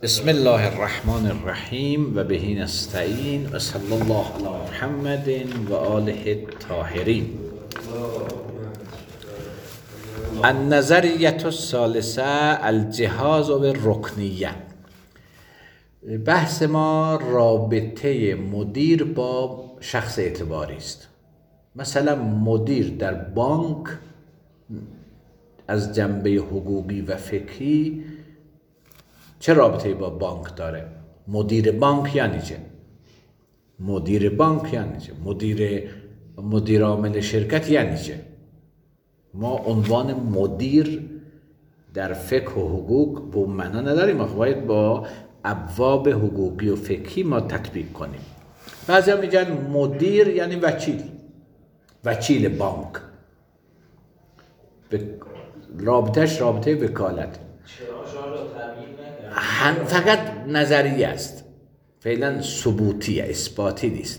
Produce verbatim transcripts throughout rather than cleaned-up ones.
بسم الله الرحمن الرحیم و به نستعین و صلی الله علی محمد و آله الطاهرین. النظریه الثالثه الجهاز بالرکنیه. بحث ما رابطه مدیر با شخص اعتباری است. مثلا مدیر در بانک از جنبه حقوقی و فقهی چه رابطه‌ای با بانک داره؟ مدیر بانک یعنی چه؟ مدیر بانک یعنی چه؟ مدیر مدیر عامل شرکت یعنی چه؟ ما عنوان مدیر در فقه و حقوق به اون معنا نداریم، ما باید با ابواب حقوقی و فقهی ما تطبیق کنیم. بعضیا میگن مدیر یعنی وکیل، وکیل بانک. رابطهش رابطه وکالت. هم فقط نظریه است، فعلا ثبوتیه، اثباتی نیست.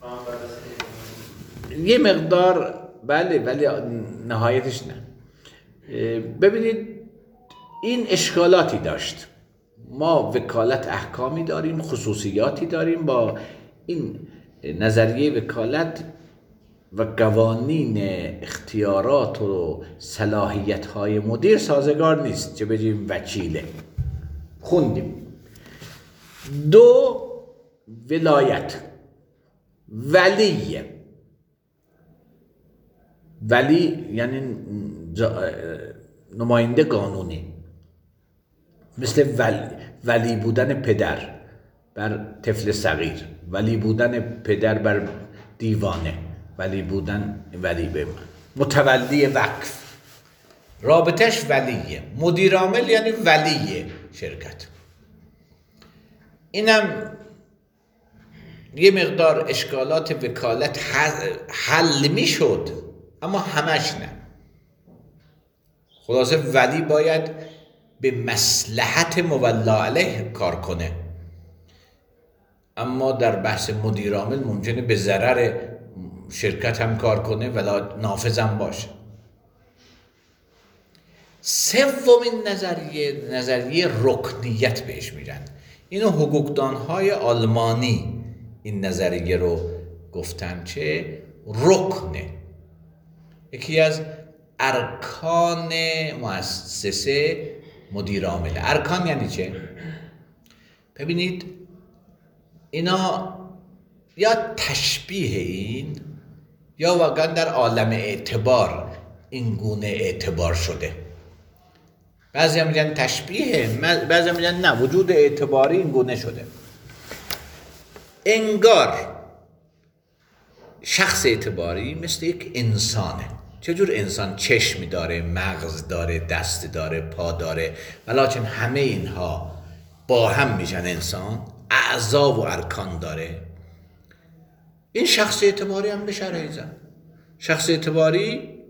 یه مقدار بله ولی نهایتش نه. ببینید این اشکالاتی داشت. ما وکالت احکامی داریم، خصوصیاتی داریم. با این نظریه وکالت و قوانین اختیارات و صلاحیت های مدیر سازگار نیست چه بگیم وکیله. خوندیم. دو، ولایت، ولیه. ولی یعنی نماینده قانونی، مثل ولی, ولی بودن پدر بر طفل صغیر، ولی بودن پدر بر دیوانه، ولی بودن ولی به من. متولی وقف رابطش ولیه. مدیر عامل یعنی ولی شرکت. اینم یه مقدار اشکالات وکالت حل می شد، اما همش نه. خلاصه ولی باید به مصلحت مولا علیه کار کنه، اما در بحث مدیر عامل ممکنه به ضرر شرکت هم کار کنه ولی نافذ هم باشه. سومین نظریه نظریه رکنیت بهش میگن. اینو حقوقدانهای آلمانی این نظریه رو گفتن چه رکنه، یکی از ارکان مؤسسه مدیر عامل. ارکان یعنی چه؟ ببینید اینا یا تشبیه این یا واقعا در عالم اعتبار این گونه اعتبار شده. بعضی هم میگن تشبیه، بعضی هم میگن نه، وجود اعتباری این گونه شده. انگار شخص اعتباری مثل یک انسانه. چجور انسان؟ چشمی داره، مغز داره، دست داره، پا داره، ولیکن همه اینها با هم میشن انسان. اعضا و ارکان داره. این شخص اعتباری هم به شرعی زن. شخص اعتباری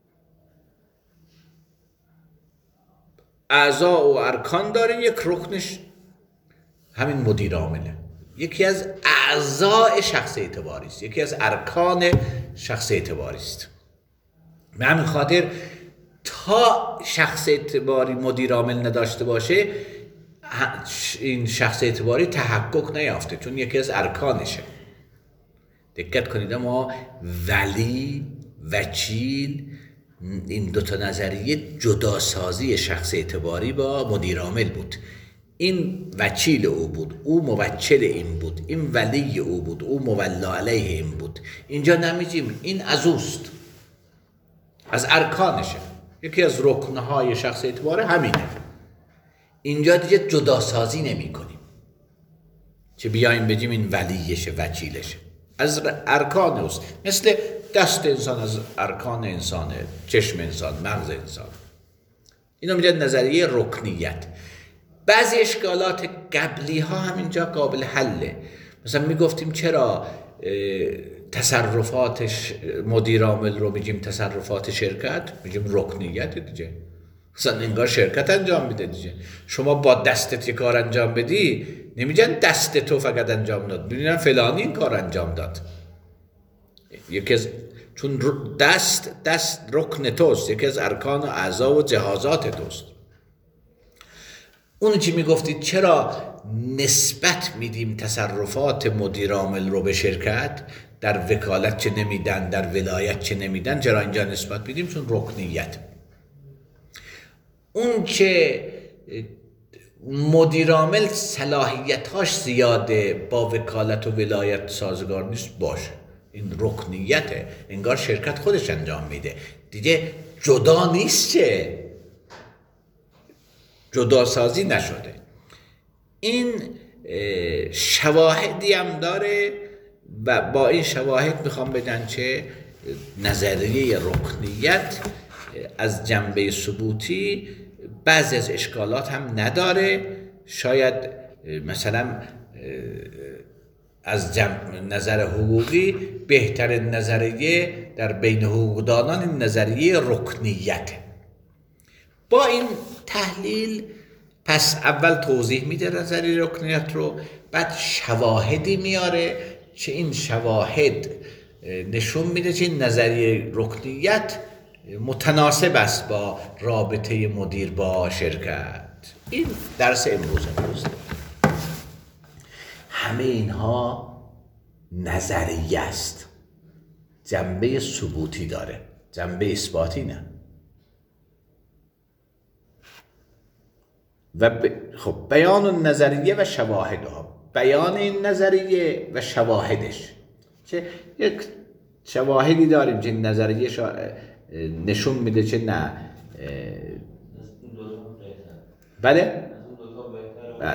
اعضا و ارکان داره، یک رکنش همین مدیر عامله. یکی از اعضای شخص اعتباری است، یکی از ارکان شخص اعتباری است. به همین خاطر تا شخص اعتباری مدیر عامل نداشته باشه این شخص اعتباری تحقق نیافته، چون یکی از ارکانشه. دقت کنید، ما ولی، وکیل، این دوتا نظریه جداسازی شخص اعتباری با مدیر عامل بود. این وکیل او بود، او موکل این بود، این ولی او بود، او مولا علیه این بود. اینجا نمیگیم این از اوست، از ارکانشه، یکی از رکنهای شخص اعتباری همینه. اینجا دیگه جداسازی نمی کنیم چه بیاییم بگیم این ولیشه، وکیلشه. از ارکان اوست. مثل دست انسان از ارکان انسانه، چشم انسان، مغز انسان. اینو میگه نظریه رکنیت. بعضی اشکالات قبلی ها همینجا قابل حله. مثلا میگفتیم چرا تصرفاتش مدیر عامل رو میگیم تصرفات شرکت، میگیم رکنیت دیگه. مثلا انگار شرکت انجام میده دیگه. شما با دستت یه کار انجام بدی نمیگن دست تو فقط انجام داد، میگن فلانی این کار انجام داد. یکی از چون دست دست رکن توست، یکی از ارکان و اعضا و جهازات توست. اون چی میگفتید چرا نسبت میدیم تصرفات مدیر عامل رو به شرکت، در وکالت چه نمیدن، در ولایت چه نمیدن، چرا اینجا نسبت میدیم؟ چون رکنیت. اون که مدیر عامل صلاحیتاش زیاده با وکالت و ولایت سازگار نیست، باشه، این رکنیته، انگار شرکت خودش انجام میده دیگه، جدا نیست، چه جدا سازی نشده. این شواهدی هم داره و با این شواهد میخوام بدن چه نظریه رکنیت از جنبه ثبوتی بعضی از اشکالات هم نداره. شاید مثلا از نظر حقوقی بهترین نظریه در بین حقوقدانان این نظریه رکنیت. با این تحلیل پس اول توضیح میده نظریه رکنیت رو، بعد شواهدی میاره که این شواهد نشون میده که این نظریه رکنیت متناسب است با رابطه مدیر با شرکت. این درس امروز امروز همه اینها نظریه است، جنبه ثبوتی داره، جنبه اثباتی نه. و ب... خب بیان نظریه و شواهدها، بیان این نظریه و شواهدش، چه یک شواهدی داریم که نظریه شا... نشون میده چه نه بله بله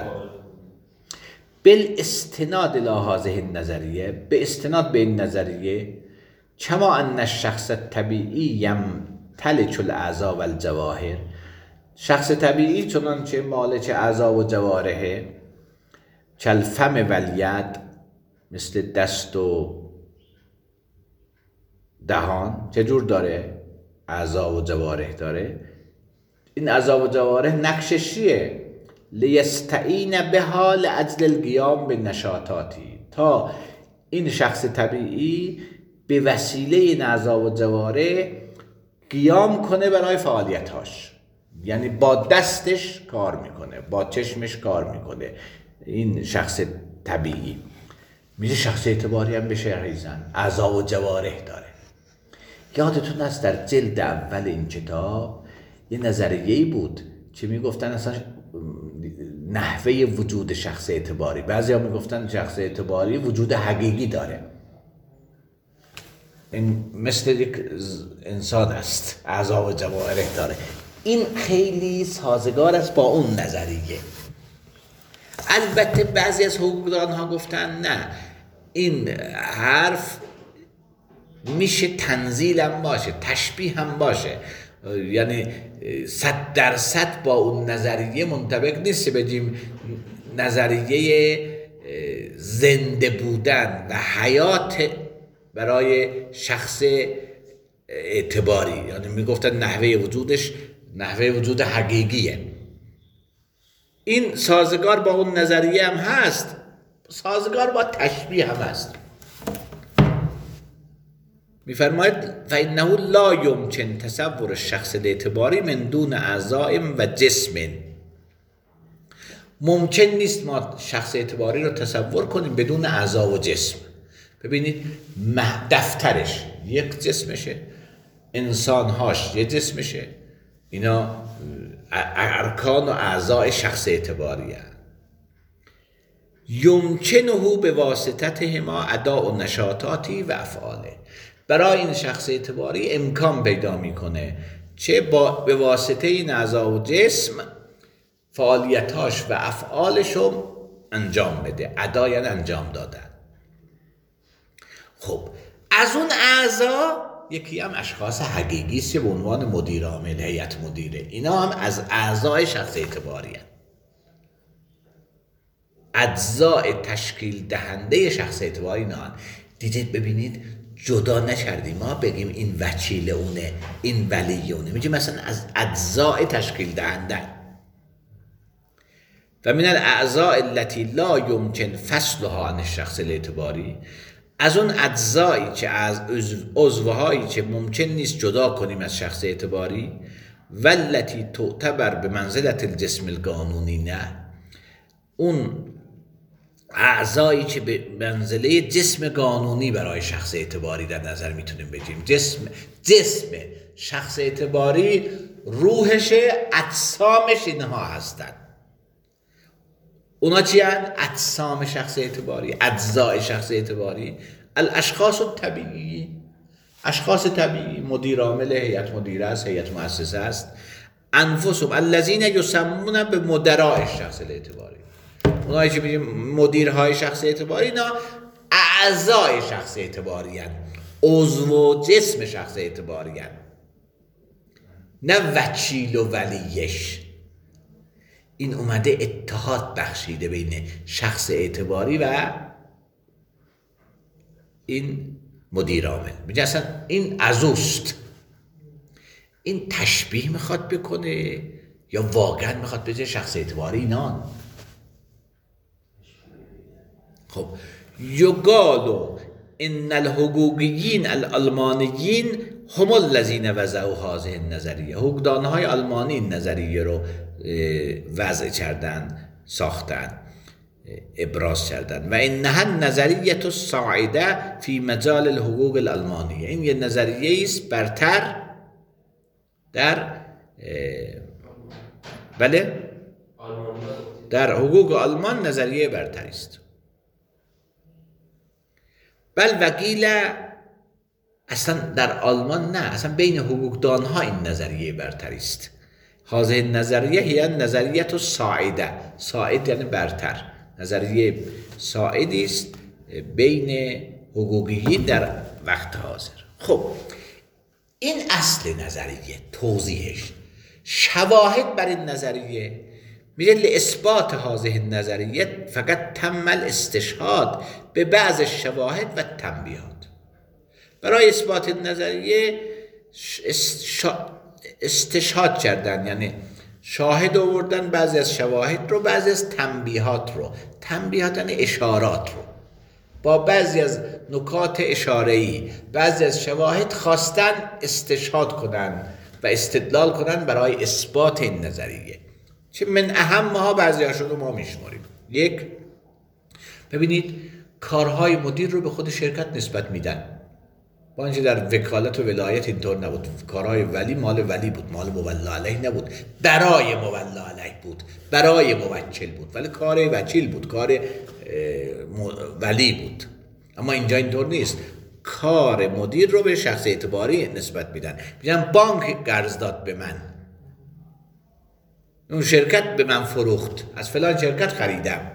بالاستناد الى هذه النظریه، به استناد به این نظریه، کما ان الشخص الطبیعی یمتلک الاعضاء والجواهر، شخص طبیعی چنانچه مالک اعضا و جوارحه، کالفم والید، مثل دست و دهان، چجور داره؟ اعضا و جوارح داره. این اعضا و جوارح نقشش چیه؟ لیستعین بها لاجل القیام بالنشاطاتی، تا این شخص طبیعی به وسیله این اعضا و جوارح قیام کنه برای فعالیتاش، یعنی با دستش کار میکنه، با چشمش کار میکنه. این شخص طبیعی میشه. شخص اعتباری هم بشه ریزن اعضا و جوارح داره. یادتون است در جلد اول این کتاب یه نظریه‌ای بود که میگفتن اصلا نحوه وجود شخص اعتباری، بعضی ها میگفتن شخص اعتباری وجود حقیقی داره، این مثل یک انسان است، اعضا و جوارح داره. این خیلی سازگار است با اون نظریه. البته بعضی از حقوقدان ها گفتن نه، این حرف میشه تنزیل هم باشه، تشبیه هم باشه، یعنی صد درصد با اون نظریه منطبق نیست بگیم نظریه زنده بودن و حیات برای شخص اعتباری، یعنی میگفتن نحوه وجودش نحوه وجود حقیقیه. این سازگار با اون نظریه هم هست، سازگار با تشبیه هم هست. میفرماید فإنه لا يمكن تصور الشخص الاعتباری من دون اعضاء و جسم، ممکن نیست ما شخص اعتباری رو تصور کنیم بدون اعضا و جسم. ببینید دفترش یک جسمشه، انسانهاش یک جسمشه، اینا ارکان و اعضای شخص اعتباری هست. یمکنه به واسطتهما اداء نشاطاتی و افعاله، برای این شخص اعتباری امکان پیدا میکنه چه با به واسطه این اعضا و جسم فعالیتاش و افعالشو انجام بده. ادا یعنی انجام دادن. خب از اون اعضا یکی هم اشخاص حقیقی است به عنوان مدیر عامل، هیئت مدیره، اینا هم از اعضای شخص اعتباری هست، اجزای تشکیل دهنده شخص اعتباری نه. دیدید ببینید جدا نکردیم ما بگیم این وکیل اونه، این ولی اونه، میگیم مثلا از اجزای تشکیل دهنده. و من الاعضاء التي لا يمكن فصلها عن الشخص الاعتباری، از اون اجزایی که از عضوهایی که ممکن نیست جدا کنیم از شخص اعتباری، والتی تعتبر به منزلت الجسم القانونی، نه اون اعضایی که به منزله جسم قانونی برای شخص اعتباری در نظر میتونیم بگیریم. جسم جسم شخص اعتباری روحش، اجسامش اینها هستن. اونا چی هستن؟ اجسام شخص اعتباری، اجزای شخص اعتباری. الاشخاص الطبیعی، اشخاص طبیعی، مدیر عامل هیئت مدیره است، هیئت مؤسسه است. انفسهم الذین یسمون به مدراء الشخص الاعتباری، اونایی که میگیم مدیرهای شخص اعتباری، اینا اعضای شخص اعتباری هستند، عضو و جسم شخص اعتباری هستند، نه وکیل و ولیش. این اومده اتحاد بخشیده بین شخص اعتباری و این مدیر عامل. میگه اصلا این از اوست. این تشبیه میخواد بکنه یا واقعا میخواد بگه شخص اعتباری اینان؟ خب یقالو ان الحقوقیین الالمانیین هم الذین وضعوا هذه النظریه، حقوقدانهای آلمانی این نظریه رو وضع کردن، ساختن، ابراز کردن. و انها النظریه الصاعده فی مجال الحقوق الالمانیه، این یه نظریه است برتر در بله در حقوق آلمان، نظریه برتر است. بل وکیل اصلا در آلمان نه، اصلا بین حقوقدان ها این نظریه برتر است. هذه نظریه هی نظریه الصاعده، صاعد یعنی برتر، نظریه صاعدی است بین حقوقیین در وقت حاضر. خب این اصل نظریه، توضیحش، شواهد بر این نظریه میگه لاثبات هذه النظریه فقط تم الاستشهاد به بعض الشواهد و تنبیهات. برای اثبات نظریه استشهاد کردن، یعنی شاهد آوردن بعضی از شواهد رو، بعضی از تنبیهات رو. تنبیهات یعنی اشارات رو، با بعضی از نکات اشاره‌ای، بعضی از شواهد خواستن استشهاد کنن و استدلال کنن برای اثبات این نظریه. چه من اهمها بعضی هاشون رو ما میشماریم. یک، ببینید کارهای مدیر رو به خود شرکت نسبت میدن، با اینکه در وکالت و ولایت اینطور نبود. کارهای ولی مال ولی بود، مال مولا علیه نبود، برای مولا علیه بود، برای موکل بود، ولی کار وکیل بود، کار ولی بود. اما اینجا اینطور نیست، کار مدیر رو به شخص اعتباری نسبت میدن. میگن بانک قرض داد به من، اون شرکت به من فروخت، از فلان شرکت خریدم.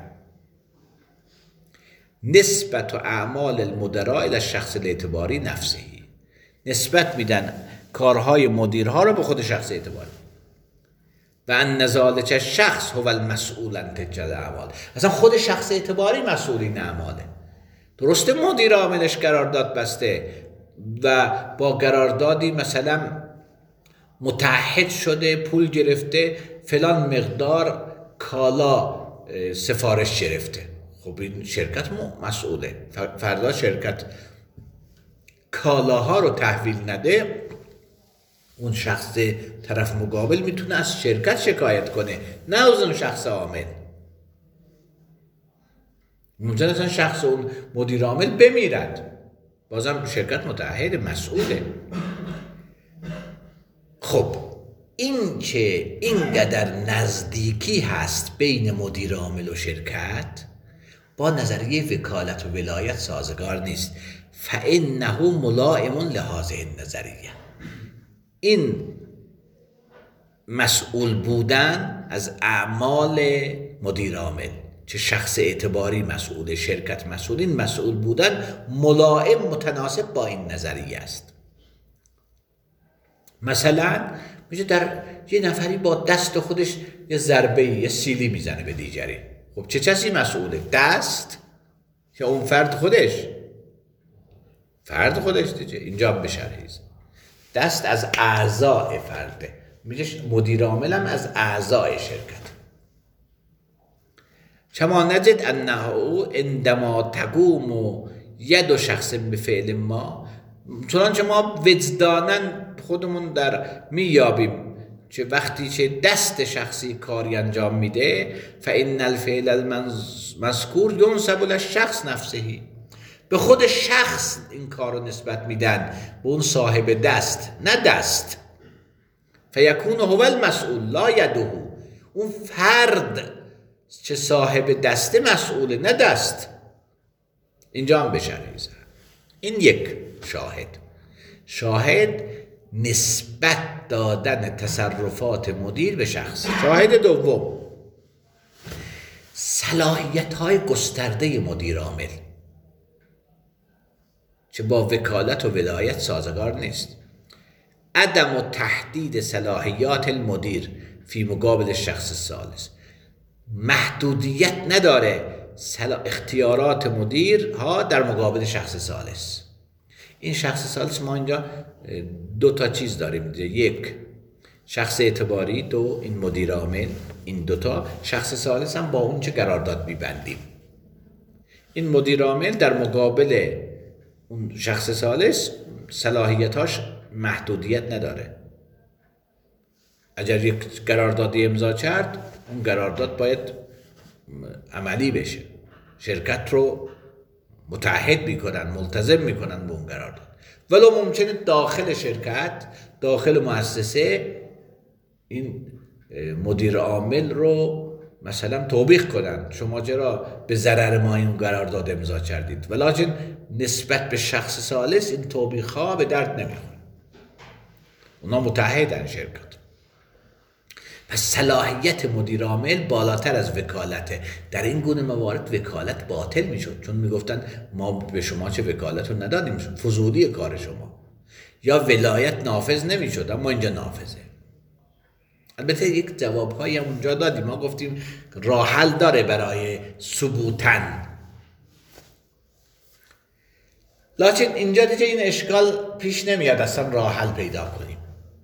نسبت و اعمال المدراء الی الشخص الاعتباری نفسهی، نسبت میدن کارهای مدیرها رو به خود شخص اعتباری. و ان ذلک الشخص هو المسئول عن تلک الاعمال، اصلا خود شخص اعتباری مسئول این اعماله. درسته مدیر عاملش قرارداد بسته و با قراردادی مثلا متعهد شده، پول گرفته، فلان مقدار کالا سفارش گرفته. خب این شرکت مسئوله. فردا شرکت کالاها رو تحویل نده، اون شخص طرف مقابل میتونه از شرکت شکایت کنه، نه از اون شخص عامل. ممکنه اصلا شخص اون مدیر عامل بمیرد، بازم شرکت متعهد، مسئوله. خب این که اینقدر نزدیکی هست بین مدیر عامل و شرکت با نظریه وکالت و ولایت سازگار نیست. فانه ملائم لهذه النظریه، این مسئول بودن از اعمال مدیر عامل، چه شخص اعتباری مسئول، شرکت مسئول، این مسئول بودن ملائم، متناسب با این نظریه است. مثلا میشه در یه نفری با دست خودش یه ضربه، یه سیلی میزنه به دیگری. خب چه کسی مسئوله؟ دست یا اون فرد خودش؟ فرد خودش دیگه. اینجا بشرحیز، دست از اعضای فرده، میگه مدیر عامل هم از اعضای شرکت. کما نجد انه عندما تقوم ید شخص به فعل ما، چنانچه ما وجدانن خودمون در میابیم چه وقتی چه دست شخصی کاری انجام میده، فإن الفعل المذکور ینسب للشخص نفسه، به خود شخص این کار رو نسبت میدن، به اون صاحب دست، نه دست. فیکون هو المسئول لا یده، اون فرد چه صاحب دسته مسئوله، نه دست. اینجا هم بشرحی زن. این یک شاهد. شاهد نسبت دادن تصرفات مدیر به شخص. شاهد دوم، صلاحیت های گسترده مدیر عامل چه با وکالت و ولایت سازگار نیست. عدم و تحدید صلاحیات المدیر فی مقابل شخص ثالث، محدودیت نداره اختیارات مدیر ها در مقابل شخص ثالث. این شخص ثالث ما اینجا دو تا چیز داریم، یک شخص اعتباری، دو این مدیر عامل. این دوتا شخص ثالث هم با اون چه قرارداد میبندیم. این مدیر عامل در مقابل اون شخص ثالث صلاحیتاش محدودیت نداره. اگر یک قراردادی امضا کرد، اون قرارداد باید عملی بشه، شرکت رو متعهد میکنن، ملتزم میکنن به اون قرارداد. ولو ممکنه داخل شرکت، داخل مؤسسه این مدیر عامل رو مثلا توبیخ کنن، شما چرا به ضرر ما این قرارداد امضا کردید، ولیکن نسبت به شخص ثالث این توبیخ ها به درد نمیخوره، اونا متحدن شرکت. پس صلاحیت مدیر عامل بالاتر از وکالته. در این گونه موارد وکالت باطل میشد، چون میگفتن ما به شما چه وکالت رو ندادیم، فضولی کار شما، یا ولایت نافذ نمیشد، اما اینجا نافذه. البته یک جوابهایی هم اونجا دادیم، ما گفتیم راه حل داره برای ثبوتن، لکن اینجا دیگه این اشکال پیش نمیاد اصلا راه حل پیدا کنیم.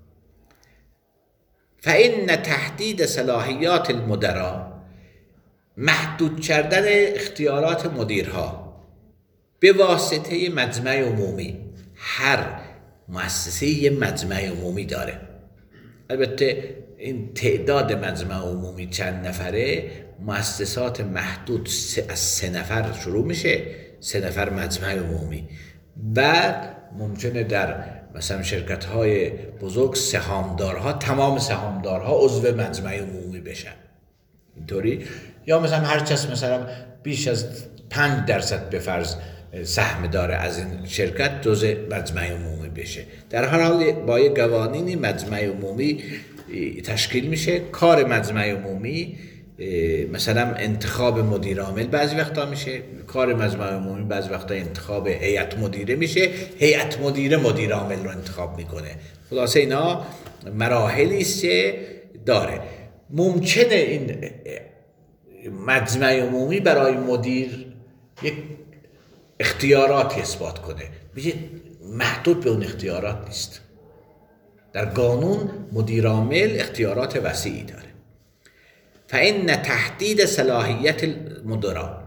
فإن تحدید صلاحیات المدراء، محدود کردن اختیارات مدیرها به واسطه مجمع عمومی. هر مؤسسه یه مجمع عمومی داره. البته این تعداد مجمع عمومی چند نفره، مؤسسات محدود از سه نفر شروع میشه، سه نفر مجمع عمومی. بعد ممکنه در مثلا شرکت های بزرگ سهامدارها، تمام سهامدارها عضو مجمع عمومی بشن، اینطوری. یا مثلا هر کس مثلا بیش از پنج درصد به فرض سهم داره از این شرکت جزء مجمع عمومی بشه. در هر حال با یک قوانینی مجمع عمومی تشکیل میشه. کار مجمع عمومی مثلا انتخاب مدیر عامل بعضی وقتا میشه، کار مجمع عمومی بعضی وقتا انتخاب هیئت مدیره میشه، هیئت مدیره مدیر عامل رو انتخاب میکنه. خلاصه اینا مراحلی است که داره. ممکنه این مجمع عمومی برای مدیر یک اختیاراتی اثبات کنه، میگه محدود به اون اختیارات نیست. در قانون مدیر عامل اختیارات وسیعی داره. فإن تحدید صلاحیت المدراء،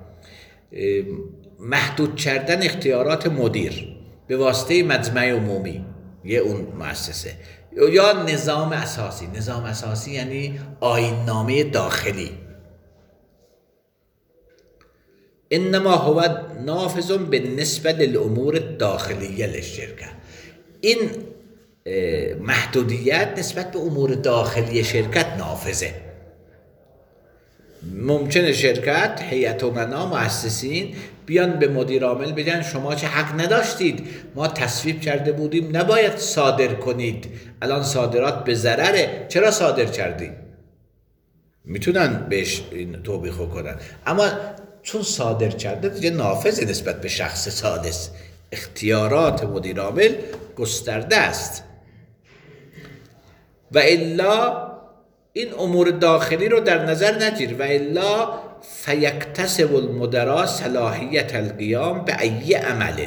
محدود کردن اختیارات مدیر به واسطه مجمع عمومی یه اون مؤسسه یا نظام اساسی. نظام اساسی یعنی آیین‌نامه داخلی. انما هو نافذ بالنسبه للامور الداخلیه للشرکه. این محدودیت نسبت به امور داخلی شرکت نافذه. ممکنه شرکت، هیئت امنا، مؤسسین بیان به مدیر عامل بگن شما چه حق نداشتید، ما تصویب کرده بودیم نباید صادر کنید، الان صادرات به ضرره، چرا صادر کردید؟ میتونن بهش این توبیخ کنن، اما چون صادر کرده دیگه نافذ نسبت به شخص سادس. اختیارات مدیر عامل گسترده است. و الا این امور داخلی رو در نظر نگیر. و الا فیکتسب المدراء صلاحیت القیام به ای عمل.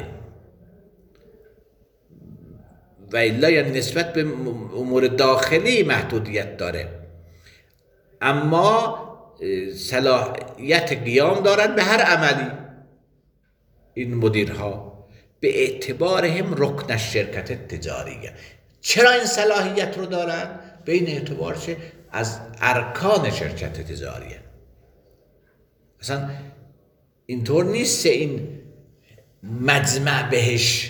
و الا یعنی نسبت به امور داخلی محدودیت داره، اما صلاحیت قیام دارن به هر عملی. این مدیرها به اعتبارهم رکن شرکت تجاریه. چرا این صلاحیت رو دارن؟ بین اعتبارش از ارکان شرکت تجاریه. اصلا اینطور نیست این مجمع بهش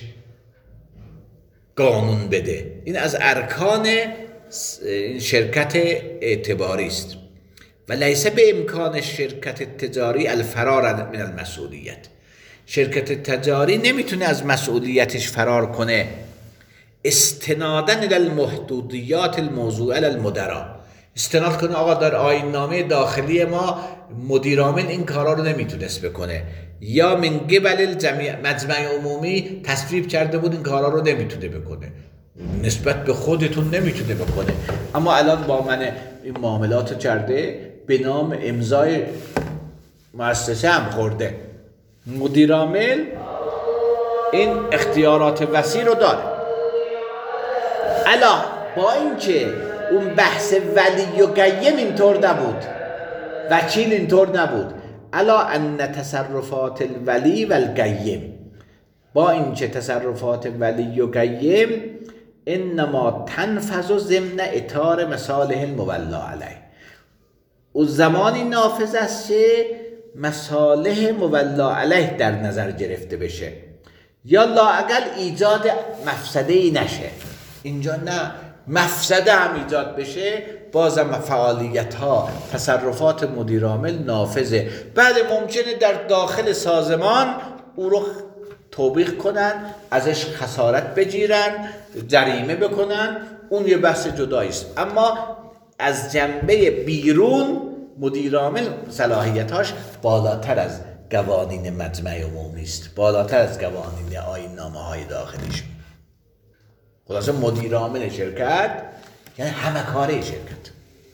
قانون بده، این از ارکان شرکت اعتباری است. و لیس به امکان شرکت تجاری الفرار من المسئولیت. شرکت تجاری نمیتونه از مسئولیتش فرار کنه استنادن الى المحدودیات الموضوعه للمدراء. استناد کنه آقا در آیین نامه داخلی ما مدیر عامل این کارا رو نمیتونست بکنه، یا من قبل الجمعیه مجمع عمومی تصویب کرده بود این کارا رو نمیتونه بکنه، نسبت به خودتون نمیتونه بکنه. اما الان با من این معاملات کرده به نام امضای مؤسسه هم خورده، مدیر عامل این اختیارات وسیع رو داره. الا با اینکه اون بحث ولی و قیم اینطور نبود، وکیل اینطور نبود، الا ان تصرفات الولی و القیم، با اینکه تصرفات ولی و قیم انما تنفذ ضمن اطار مصالح المولا علیه، او زمانی نافذ است که مصالح مولا علیه در نظر گرفته بشه یا لااقل ایجاد مفسده ای نشه. اینجا نه، مفسده هم ایجاد بشه بازم فعالیت ها تصرفات مدیر عامل نافذه. بله ممکنه در داخل سازمان او رو توبیخ کنن، ازش خسارت بگیرن، جریمه بکنن، اون یه بحث جدایی است. اما از جنبه بیرون مدیر عامل صلاحیتاش بالاتر از قوانین مجمع عمومی است، بالاتر از قوانین آیین نامه های داخلیش. خلاصه مدیر عامل شرکت یعنی همه کاره شرکت،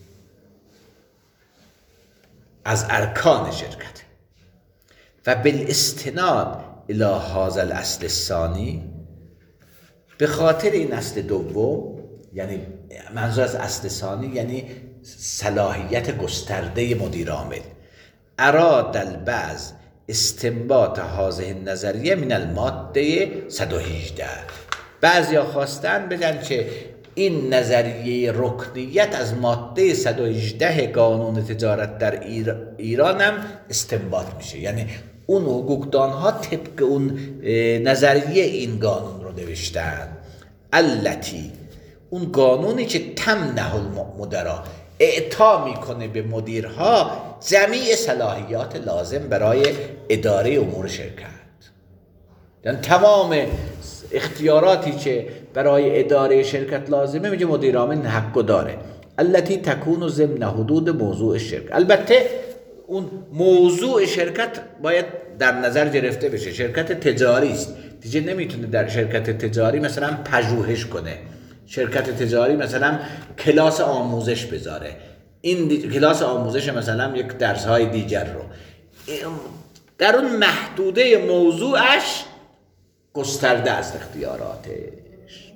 از ارکان شرکت. و بالاستناد الی هذا الاصل الثانی، به خاطر این اصل دوم، یعنی منظور از اصل ثانی یعنی صلاحیت گسترده مدیر عامل، اراد البعض استنباط هذه النظریه من الماده صد و هجده. بعضیا خواستن بگن که این نظریه رکنیت از ماده صد و هجده قانون تجارت در ایران هم استنباط میشه، یعنی اون حقوقدان ها طبق اون نظریه این قانون رو نوشتن. التی، اون قانونی که تمنح المدراء، اعطا میکنه به مدیرها جمیع صلاحیات لازم برای اداره امور شرکت، یعنی تمام اختیاراتی که برای اداره شرکت لازمه میگه مدیر عامل حقو داره. التی تکون ضمن حدود موضوع شرکت. البته اون موضوع شرکت باید در نظر گرفته بشه، شرکت تجاری است دیگه، نمیتونه در شرکت تجاری مثلا پژوهش کنه، شرکت تجاری مثلا کلاس آموزش بذاره، این دی... کلاس آموزش مثلا یک درس های دیگر رو در اون محدوده موضوعش گسترده است اختیاراتش.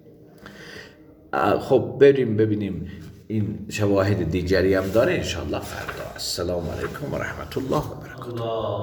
خب بریم ببینیم این شواهد دیگری هم داره انشاءالله فردا. السلام علیکم و رحمت الله و برکاته.